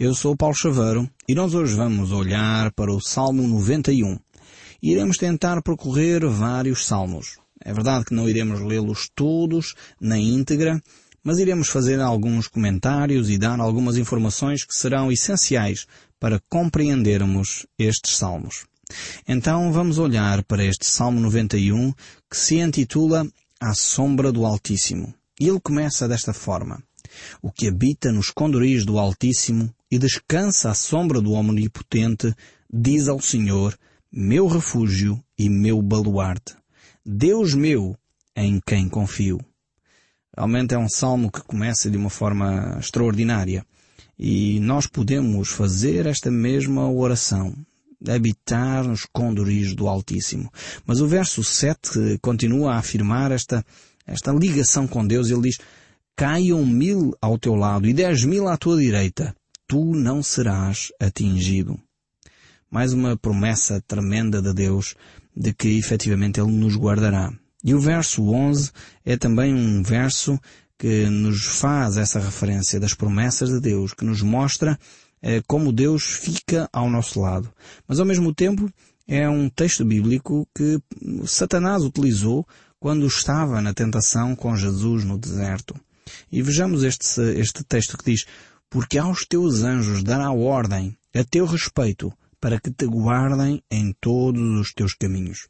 Eu sou o Paulo Chaveiro e nós hoje vamos olhar para o Salmo 91. E iremos tentar percorrer vários salmos. É verdade que não iremos lê-los todos na íntegra, mas iremos fazer alguns comentários e dar algumas informações que serão essenciais para compreendermos estes salmos. Então vamos olhar para este Salmo 91 que se intitula À Sombra do Altíssimo. E ele começa desta forma: O que habita nos esconderijos do Altíssimo e descansa à sombra do Omnipotente, diz ao Senhor, meu refúgio e meu baluarte, Deus meu, em quem confio. Realmente é um salmo que começa de uma forma extraordinária e nós podemos fazer esta mesma oração, habitar nos esconderijos do Altíssimo. Mas o verso 7 continua a afirmar esta ligação com Deus. Ele diz: Caiam 1000 ao teu lado e 10.000 à tua direita, tu não serás atingido. Mais uma promessa tremenda de Deus de que efetivamente Ele nos guardará. E o verso 11 é também um verso que nos faz essa referência das promessas de Deus, que nos mostra como Deus fica ao nosso lado. Mas ao mesmo tempo é um texto bíblico que Satanás utilizou quando estava na tentação com Jesus no deserto. E vejamos este texto que diz: Porque aos teus anjos dará ordem a teu respeito, para que te guardem em todos os teus caminhos.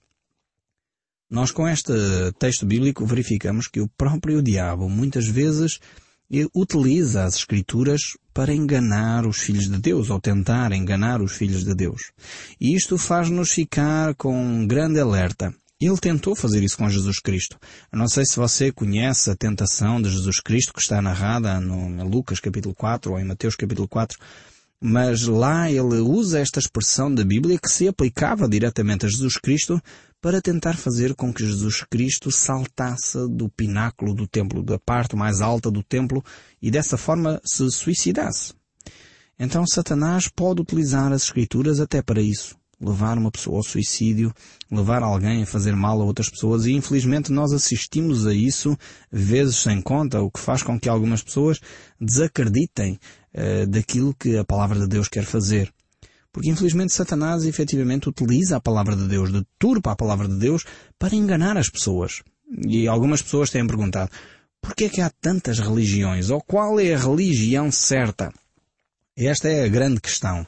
Nós com este texto bíblico verificamos que o próprio diabo muitas vezes utiliza as Escrituras para enganar os filhos de Deus, ou tentar enganar os filhos de Deus. E isto faz-nos ficar com um grande alerta. Ele tentou fazer isso com Jesus Cristo. Eu não sei se você conhece a tentação de Jesus Cristo que está narrada em Lucas capítulo 4 ou em Mateus capítulo 4, mas lá ele usa esta expressão da Bíblia que se aplicava diretamente a Jesus Cristo para tentar fazer com que Jesus Cristo saltasse do pináculo do templo, da parte mais alta do templo, e dessa forma se suicidasse. Então Satanás pode utilizar as Escrituras até para isso. Levar uma pessoa ao suicídio, levar alguém a fazer mal a outras pessoas, e infelizmente nós assistimos a isso vezes sem conta, o que faz com que algumas pessoas desacreditem daquilo que a palavra de Deus quer fazer. Porque infelizmente Satanás efetivamente utiliza a palavra de Deus, deturpa a palavra de Deus para enganar as pessoas. E algumas pessoas têm perguntado: porquê é que há tantas religiões? Ou qual é a religião certa? Esta é a grande questão.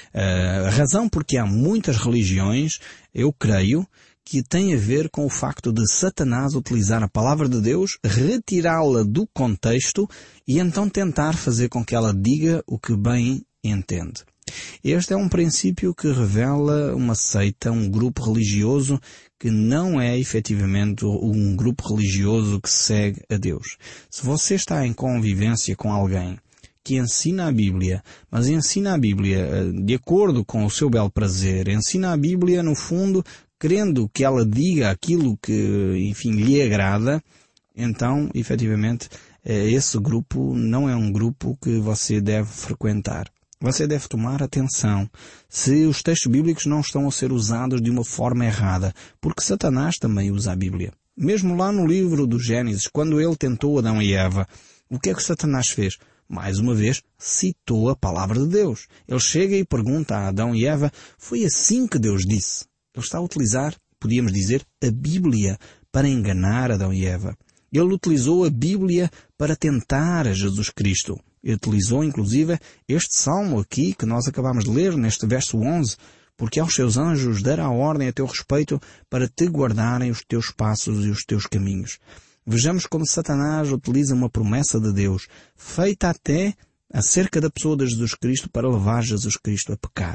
A razão porque há muitas religiões, eu creio, que tem a ver com o facto de Satanás utilizar a palavra de Deus, retirá-la do contexto e então tentar fazer com que ela diga o que bem entende. Este é um princípio que revela uma seita, um grupo religioso que não é efetivamente um grupo religioso que segue a Deus. Se você está em convivência com alguém que ensina a Bíblia, mas ensina a Bíblia de acordo com o seu bel prazer, ensina a Bíblia no fundo querendo que ela diga aquilo que, enfim, lhe agrada, então, efetivamente, esse grupo não é um grupo que você deve frequentar. Você deve tomar atenção se os textos bíblicos não estão a ser usados de uma forma errada, porque Satanás também usa a Bíblia. Mesmo lá no livro do Gênesis, quando ele tentou Adão e Eva, o que é que Satanás fez? Mais uma vez, citou a palavra de Deus. Ele chega e pergunta a Adão e Eva: foi assim que Deus disse? Ele está a utilizar, podíamos dizer, a Bíblia para enganar Adão e Eva. Ele utilizou a Bíblia para tentar a Jesus Cristo. Ele utilizou, inclusive, este salmo aqui que nós acabamos de ler, neste verso 11, porque aos seus anjos dará ordem a teu respeito para te guardarem os teus passos e os teus caminhos. Vejamos como Satanás utiliza uma promessa de Deus, feita até acerca da pessoa de Jesus Cristo, para levar Jesus Cristo a pecar.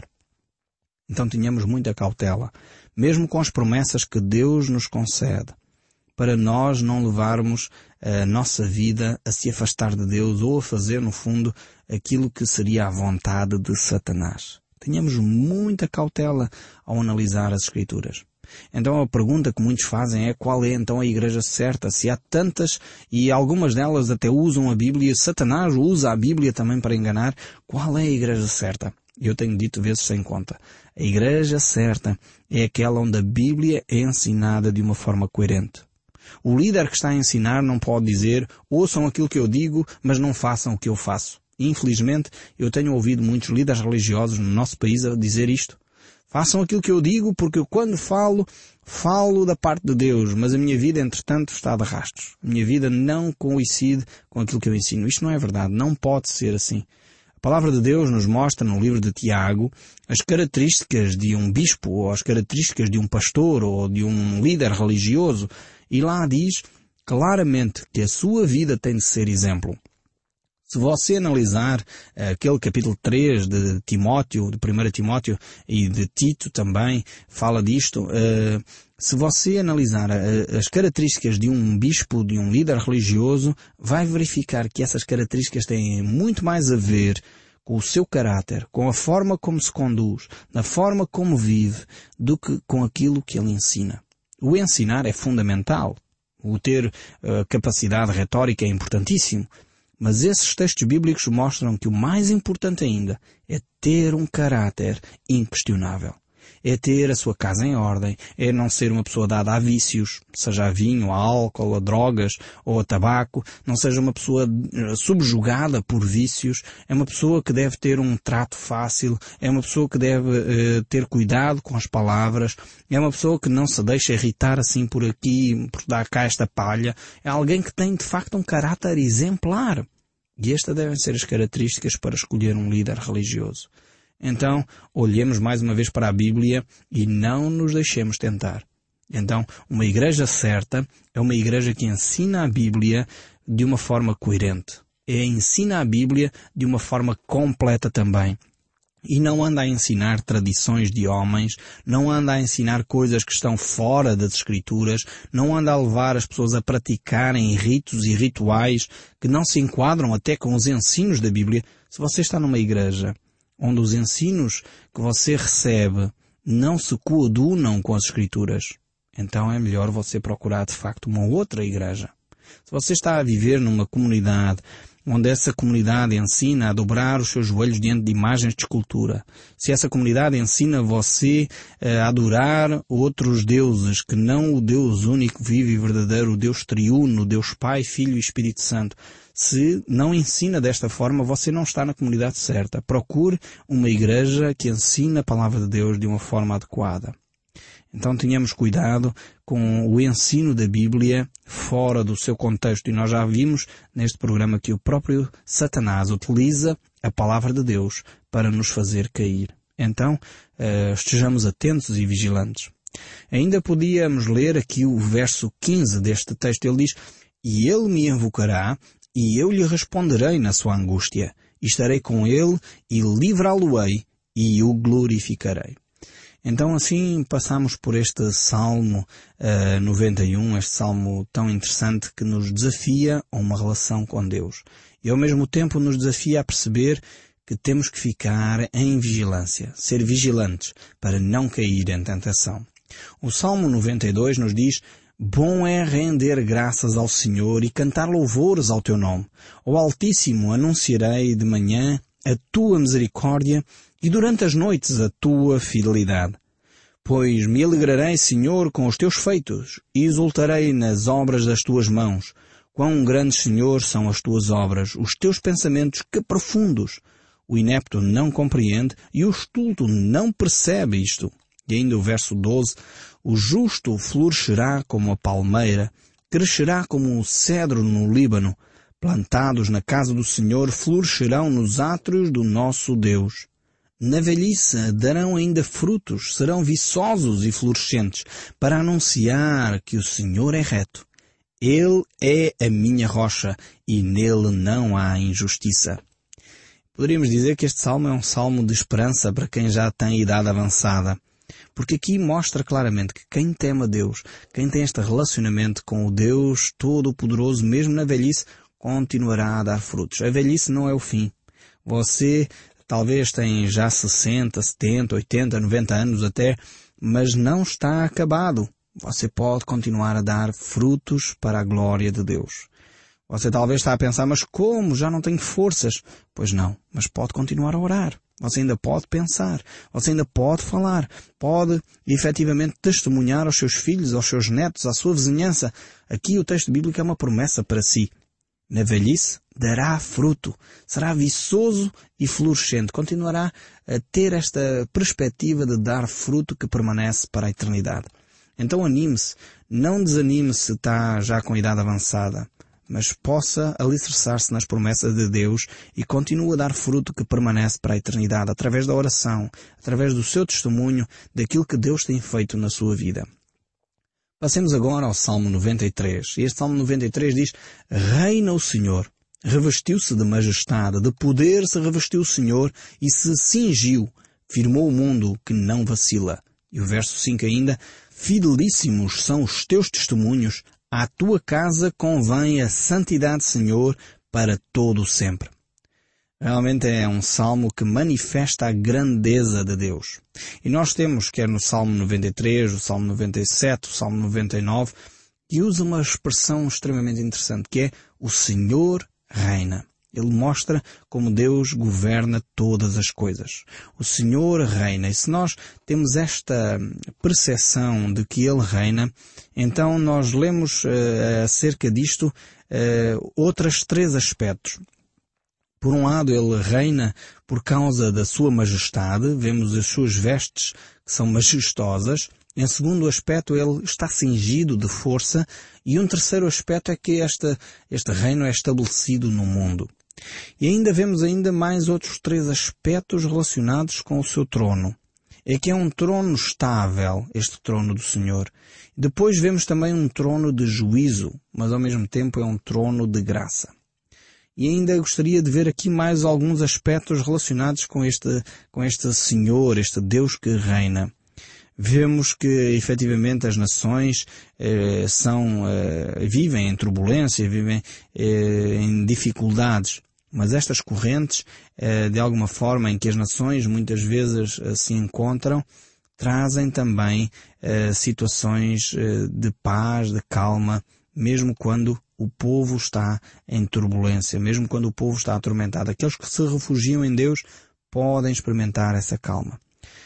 Então tenhamos muita cautela, mesmo com as promessas que Deus nos concede, para nós não levarmos a nossa vida a se afastar de Deus ou a fazer, no fundo, aquilo que seria a vontade de Satanás. Tenhamos muita cautela ao analisar as Escrituras. Então a pergunta que muitos fazem é: qual é então a igreja certa? Se há tantas e algumas delas até usam a Bíblia, Satanás usa a Bíblia também para enganar, qual é a igreja certa? Eu tenho dito vezes sem conta. A igreja certa é aquela onde a Bíblia é ensinada de uma forma coerente. O líder que está a ensinar não pode dizer: ouçam aquilo que eu digo, mas não façam o que eu faço. Infelizmente, eu tenho ouvido muitos líderes religiosos no nosso país a dizer isto. Façam aquilo que eu digo, porque eu quando falo da parte de Deus, mas a minha vida, entretanto, está de rastros. A minha vida não coincide com aquilo que eu ensino. Isto não é verdade, não pode ser assim. A palavra de Deus nos mostra no livro de Tiago as características de um bispo, ou as características de um pastor, ou de um líder religioso, e lá diz claramente que a sua vida tem de ser exemplo. Se você analisar aquele capítulo 3 de Timóteo, de 1 Timóteo e de Tito também, fala disto. Se você analisar as características de um bispo, de um líder religioso, vai verificar que essas características têm muito mais a ver com o seu caráter, com a forma como se conduz, na forma como vive, do que com aquilo que ele ensina. O ensinar é fundamental. O ter capacidade retórica é importantíssimo. Mas esses textos bíblicos mostram que o mais importante ainda é ter um caráter inquestionável. É ter a sua casa em ordem, é não ser uma pessoa dada a vícios, seja a vinho, a álcool, a drogas ou a tabaco, não seja uma pessoa subjugada por vícios, é uma pessoa que deve ter um trato fácil, é uma pessoa que deve ter cuidado com as palavras, é uma pessoa que não se deixa irritar assim por aqui, por dar cá esta palha, é alguém que tem de facto um caráter exemplar. E estas devem ser as características para escolher um líder religioso. Então, olhemos mais uma vez para a Bíblia e não nos deixemos tentar. Então, uma igreja certa é uma igreja que ensina a Bíblia de uma forma coerente. Ensina a Bíblia de uma forma completa também. E não anda a ensinar tradições de homens, não anda a ensinar coisas que estão fora das Escrituras, não anda a levar as pessoas a praticarem ritos e rituais que não se enquadram até com os ensinos da Bíblia. Se você está numa igreja onde os ensinos que você recebe não se coadunam com as Escrituras, então é melhor você procurar de facto uma outra igreja. Se você está a viver numa comunidade onde essa comunidade ensina a dobrar os seus joelhos diante de imagens de escultura, se essa comunidade ensina você a adorar outros deuses, que não o Deus único, vivo e verdadeiro, o Deus triuno, o Deus Pai, Filho e Espírito Santo, se não ensina desta forma, você não está na comunidade certa. Procure uma igreja que ensine a palavra de Deus de uma forma adequada. Então tenhamos cuidado com o ensino da Bíblia fora do seu contexto. E nós já vimos neste programa que o próprio Satanás utiliza a palavra de Deus para nos fazer cair. Então estejamos atentos e vigilantes. Ainda podíamos ler aqui o verso 15 deste texto. Ele diz: "E ele me invocará, e eu lhe responderei na sua angústia. E estarei com ele, e livrá-lo-ei, e o glorificarei." Então assim passamos por este Salmo 91, este Salmo tão interessante que nos desafia a uma relação com Deus. E ao mesmo tempo nos desafia a perceber que temos que ficar em vigilância, ser vigilantes para não cair em tentação. O Salmo 92 nos diz: "Bom é render graças ao Senhor e cantar louvores ao teu nome. Ao Altíssimo anunciarei de manhã a tua misericórdia e durante as noites a tua fidelidade. Pois me alegrarei, Senhor, com os teus feitos e exultarei nas obras das tuas mãos. Quão grandes, Senhor, são as tuas obras, os teus pensamentos que profundos. O inepto não compreende e o estulto não percebe isto." E ainda o verso 12: "O justo florescerá como a palmeira, crescerá como o cedro no Líbano. Plantados na casa do Senhor, florescerão nos átrios do nosso Deus. Na velhice darão ainda frutos, serão viçosos e florescentes, para anunciar que o Senhor é reto. Ele é a minha rocha, e nele não há injustiça." Poderíamos dizer que este salmo é um salmo de esperança para quem já tem idade avançada. Porque aqui mostra claramente que quem teme a Deus, quem tem este relacionamento com o Deus Todo-Poderoso, mesmo na velhice, continuará a dar frutos. A velhice não é o fim. Você talvez tem já 60, 70, 80, 90 anos até, mas não está acabado. Você pode continuar a dar frutos para a glória de Deus. Você talvez está a pensar: "Mas como? Já não tenho forças." Pois não, mas pode continuar a orar. Você ainda pode pensar, você ainda pode falar, pode efetivamente testemunhar aos seus filhos, aos seus netos, à sua vizinhança. Aqui o texto bíblico é uma promessa para si. Na velhice dará fruto, será viçoso e florescente, continuará a ter esta perspectiva de dar fruto que permanece para a eternidade. Então anime-se, não desanime se está já com idade avançada, mas possa alicerçar-se nas promessas de Deus e continue a dar fruto que permanece para a eternidade, através da oração, através do seu testemunho, daquilo que Deus tem feito na sua vida. Passemos agora ao Salmo 93. Este Salmo 93 diz: Reina o Senhor, revestiu-se de majestade, de poder se revestiu o Senhor e se cingiu, firmou o mundo que não vacila. E o verso 5 ainda: Fidelíssimos são os teus testemunhos, à tua casa convém a santidade, Senhor, para todo o sempre. Realmente é um salmo que manifesta a grandeza de Deus. E nós temos, quer no Salmo 93, o Salmo 97, o Salmo 99, que usa uma expressão extremamente interessante, que é o Senhor reina. Ele mostra como Deus governa todas as coisas. O Senhor reina. E se nós temos esta percepção de que Ele reina, então nós lemos acerca disto outros 3 aspectos. Por um lado, Ele reina por causa da sua majestade, vemos as suas vestes que são majestosas. Em segundo aspecto, Ele está cingido de força. E um terceiro aspecto é que este reino é estabelecido no mundo. E ainda vemos mais outros 3 aspectos relacionados com o seu trono. É que é um trono estável, este trono do Senhor. Depois vemos também um trono de juízo, mas ao mesmo tempo é um trono de graça. E ainda gostaria de ver aqui mais alguns aspectos relacionados com este Senhor, este Deus que reina. Vemos que, efetivamente, as nações vivem em turbulência, vivem em dificuldades. Mas estas correntes, de alguma forma, em que as nações muitas vezes se encontram, trazem também situações de paz, de calma, mesmo quando o povo está em turbulência, mesmo quando o povo está atormentado. Aqueles que se refugiam em Deus podem experimentar essa calma.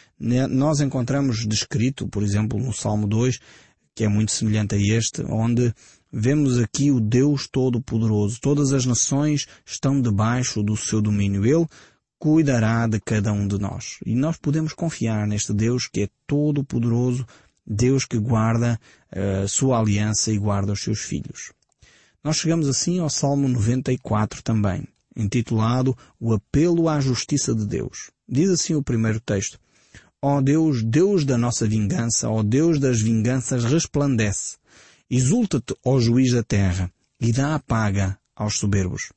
Nós encontramos descrito, por exemplo, no Salmo 2, que é muito semelhante a este, onde vemos aqui o Deus Todo-Poderoso. Todas as nações estão debaixo do seu domínio. Ele cuidará de cada um de nós. E nós podemos confiar neste Deus que é Todo-Poderoso, Deus que guarda a sua aliança e guarda os seus filhos. Nós chegamos assim ao Salmo 94 também, intitulado O Apelo à Justiça de Deus. Diz assim o primeiro texto: Ó Deus, Deus da nossa vingança, ó Deus das vinganças, resplandece. Exulta-te, ó juiz da terra, e dá a paga aos soberbos.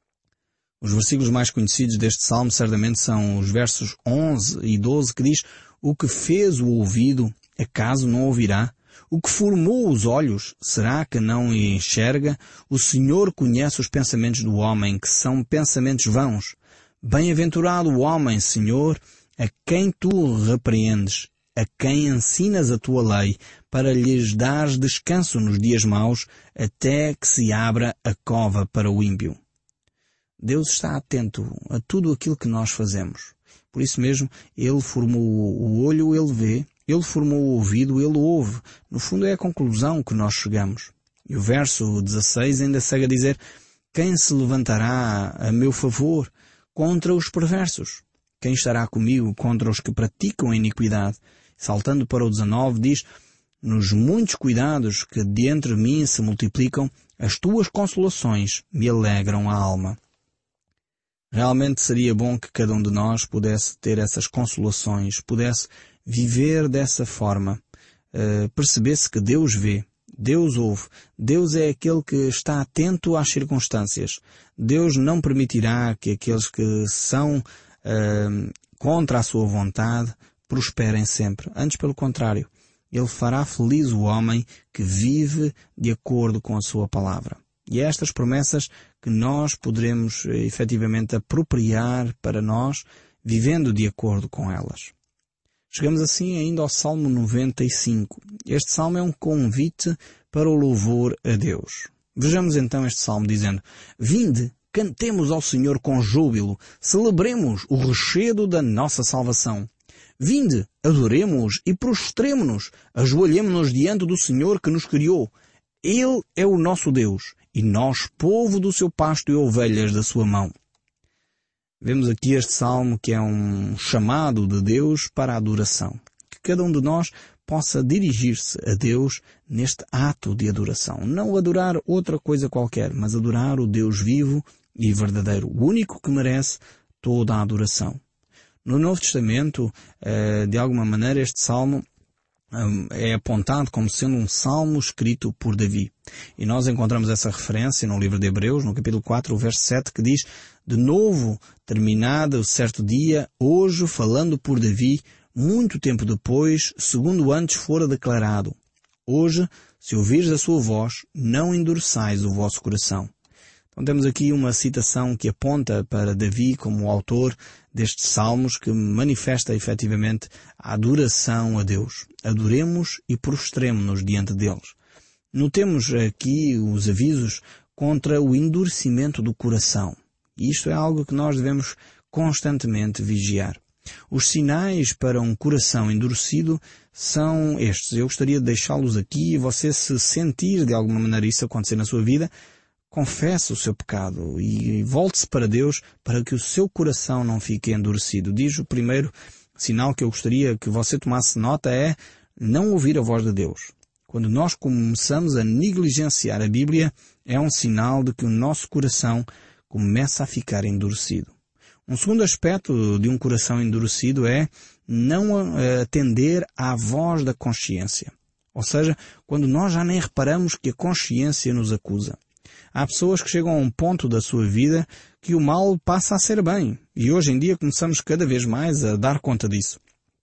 Os versículos mais conhecidos deste salmo certamente são os versos 11 e 12, que diz: O que fez o ouvido, acaso não ouvirá? O que formou os olhos, será que não enxerga? O Senhor conhece os pensamentos do homem, que são pensamentos vãos. Bem-aventurado o homem, Senhor, a quem tu repreendes, a quem ensinas a tua lei, para lhes dares descanso nos dias maus, até que se abra a cova para o ímpio. Deus está atento a tudo aquilo que nós fazemos. Por isso mesmo, Ele formou o olho, Ele vê. Ele formou o ouvido, Ele ouve. No fundo é a conclusão que nós chegamos. E o verso 16 ainda segue a dizer: Quem se levantará a meu favor contra os perversos? Quem estará comigo contra os que praticam a iniquidade? Saltando para o 19 diz: Nos muitos cuidados que de entre mim se multiplicam, as tuas consolações me alegram a alma. Realmente seria bom que cada um de nós pudesse ter essas consolações, pudesse viver dessa forma, perceber-se que Deus vê, Deus ouve, Deus é aquele que está atento às circunstâncias. Deus não permitirá que aqueles que são contra a sua vontade prosperem sempre. Antes, pelo contrário, Ele fará feliz o homem que vive de acordo com a sua palavra. E é estas promessas que nós poderemos efetivamente apropriar para nós, vivendo de acordo com elas. Chegamos assim ainda ao Salmo 95. Este salmo é um convite para o louvor a Deus. Vejamos então este salmo dizendo: Vinde, cantemos ao Senhor com júbilo, celebremos o rochedo da nossa salvação. Vinde, adoremo-os e prostremo-nos, ajoelhemo-nos diante do Senhor que nos criou. Ele é o nosso Deus, e nós, povo do seu pasto e ovelhas da sua mão. Vemos aqui este salmo que é um chamado de Deus para a adoração. Que cada um de nós possa dirigir-se a Deus neste ato de adoração. Não adorar outra coisa qualquer, mas adorar o Deus vivo e verdadeiro, o único que merece toda a adoração. No Novo Testamento, de alguma maneira, este salmo é apontado como sendo um salmo escrito por Davi. E nós encontramos essa referência no livro de Hebreus, no capítulo 4, o verso 7, que diz: de novo, terminado certo dia, hoje, falando por Davi, muito tempo depois, segundo antes fora declarado: hoje, se ouvires a sua voz, não endureçais o vosso coração. Então temos aqui uma citação que aponta para Davi como o autor destes salmos, que manifesta efetivamente a adoração a Deus. Adoremos e prostremo-nos diante deles. Notemos aqui os avisos contra o endurecimento do coração. E isto é algo que nós devemos constantemente vigiar. Os sinais para um coração endurecido são estes. Eu gostaria de deixá-los aqui e você, se sentir de alguma maneira isso acontecer na sua vida, confesse o seu pecado e volte-se para Deus para que o seu coração não fique endurecido. Diz o primeiro sinal que eu gostaria que você tomasse nota é não ouvir a voz de Deus. Quando nós começamos a negligenciar a Bíblia, é um sinal de que o nosso coração começa a ficar endurecido. Um segundo aspecto de um coração endurecido é não atender à voz da consciência. Ou seja, quando nós já nem reparamos que a consciência nos acusa. Há pessoas que chegam a um ponto da sua vida que o mal passa a ser bem. E hoje em dia começamos cada vez mais a dar conta disso.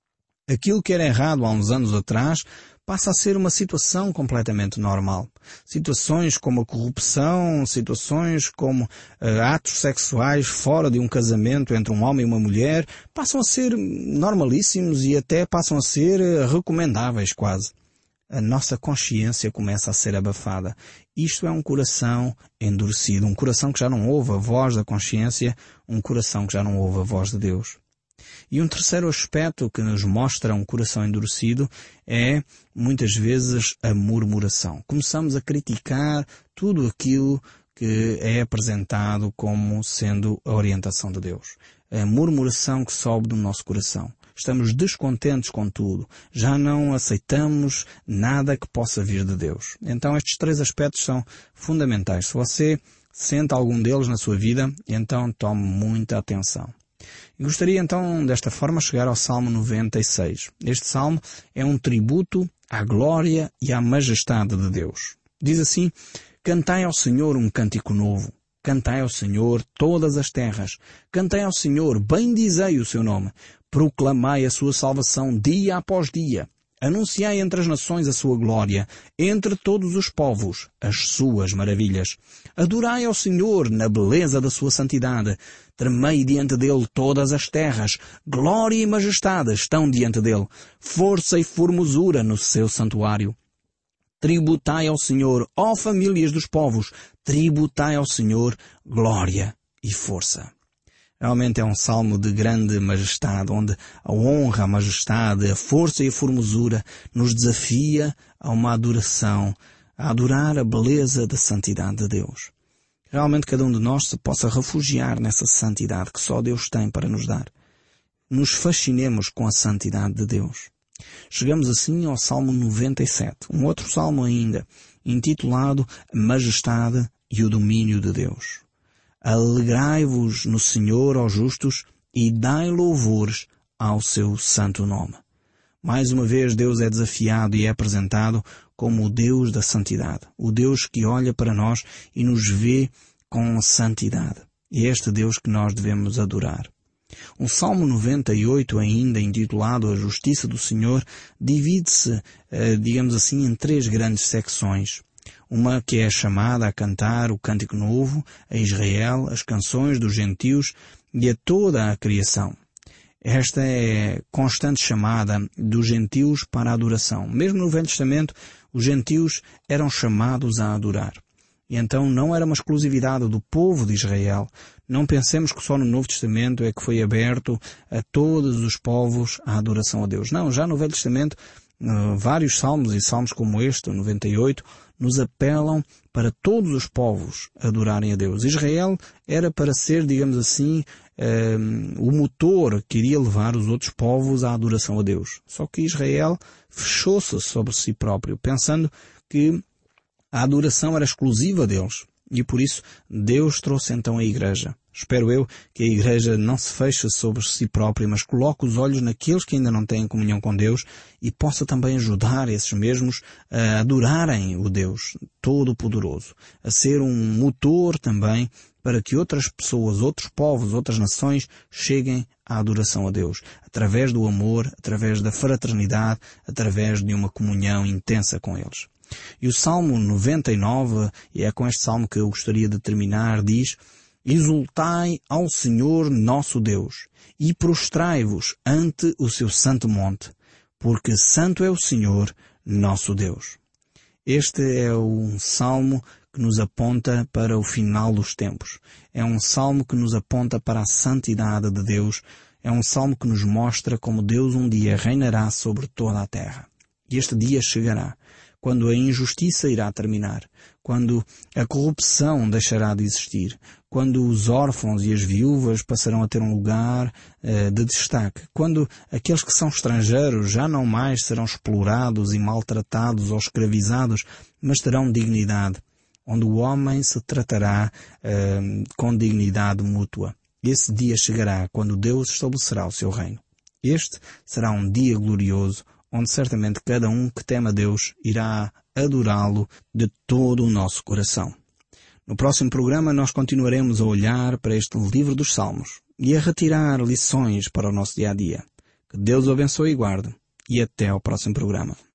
Aquilo que era errado há uns anos atrás passa a ser uma situação completamente normal. Situações como a corrupção, situações como atos sexuais fora de um casamento entre um homem e uma mulher, passam a ser normalíssimos e até passam a ser recomendáveis quase. A nossa consciência começa a ser abafada. Isto é um coração endurecido, um coração que já não ouve a voz da consciência, um coração que já não ouve a voz de Deus. E um terceiro aspecto que nos mostra um coração endurecido é, muitas vezes, a murmuração. Começamos a criticar tudo aquilo que é apresentado como sendo a orientação de Deus. A murmuração que sobe do nosso coração. Estamos descontentes com tudo. Já não aceitamos nada que possa vir de Deus. Então estes três aspectos são fundamentais. Se você sente algum deles na sua vida, então tome muita atenção. E gostaria então, desta forma, chegar ao Salmo 96. Este salmo é um tributo à glória e à majestade de Deus. Diz assim: cantai ao Senhor um cântico novo. Cantai ao Senhor todas as terras. Cantai ao Senhor, bendizei o seu nome. Proclamai a sua salvação dia após dia. Anunciai entre as nações a sua glória, entre todos os povos as suas maravilhas. Adorai ao Senhor na beleza da sua santidade. Tremei diante dele todas as terras. Glória e majestade estão diante dele. Força e formosura no seu santuário. Tributai ao Senhor, ó famílias dos povos. Tributai ao Senhor glória e força. Realmente é um salmo de grande majestade, onde a honra, a majestade, a força e a formosura nos desafia a uma adoração, a adorar a beleza da santidade de Deus. Realmente cada um de nós se possa refugiar nessa santidade que só Deus tem para nos dar. Nos fascinemos com a santidade de Deus. Chegamos assim ao Salmo 97, um outro salmo ainda, intitulado A Majestade e o Domínio de Deus. Alegrai-vos no Senhor, ó justos, e dai louvores ao seu santo nome. Mais uma vez Deus é desafiado e é apresentado como o Deus da santidade, o Deus que olha para nós e nos vê com santidade. E é este Deus que nós devemos adorar. O Salmo 98, ainda intitulado A Justiça do Senhor, divide-se, digamos assim, em três grandes secções. Uma que é chamada a cantar o cântico novo, a Israel, as canções dos gentios e a toda a criação. Esta é constante chamada dos gentios para a adoração. Mesmo no Velho Testamento, os gentios eram chamados a adorar. E então não era uma exclusividade do povo de Israel. Não pensemos que só no Novo Testamento é que foi aberto a todos os povos a adoração a Deus. Não, já no Velho Testamento, vários salmos e salmos como este, o 98, nos apelam para todos os povos adorarem a Deus. Israel era para ser, digamos assim, o motor que iria levar os outros povos à adoração a Deus. Só que Israel fechou-se sobre si próprio, pensando que a adoração era exclusiva deles. E por isso Deus trouxe então a Igreja. Espero eu que a Igreja não se feche sobre si própria, mas coloque os olhos naqueles que ainda não têm comunhão com Deus e possa também ajudar esses mesmos a adorarem o Deus Todo-Poderoso, a ser um motor também para que outras pessoas, outros povos, outras nações cheguem à adoração a Deus, através do amor, através da fraternidade, através de uma comunhão intensa com eles. E o Salmo 99, e é com este Salmo que eu gostaria de terminar, diz: Exultai ao Senhor nosso Deus, e prostrai-vos ante o seu santo monte, porque santo é o Senhor nosso Deus. Este é um salmo que nos aponta para o final dos tempos. É um salmo que nos aponta para a santidade de Deus. É um salmo que nos mostra como Deus um dia reinará sobre toda a terra. E este dia chegará, quando a injustiça irá terminar, quando a corrupção deixará de existir, quando os órfãos e as viúvas passarão a ter um lugar de destaque, quando aqueles que são estrangeiros já não mais serão explorados e maltratados ou escravizados, mas terão dignidade, onde o homem se tratará com dignidade mútua. Esse dia chegará quando Deus estabelecerá o seu reino. Este será um dia glorioso, onde certamente cada um que teme a Deus irá adorá-lo de todo o nosso coração. No próximo programa nós continuaremos a olhar para este livro dos Salmos e a retirar lições para o nosso dia-a-dia. Que Deus o abençoe e guarde. E até ao próximo programa.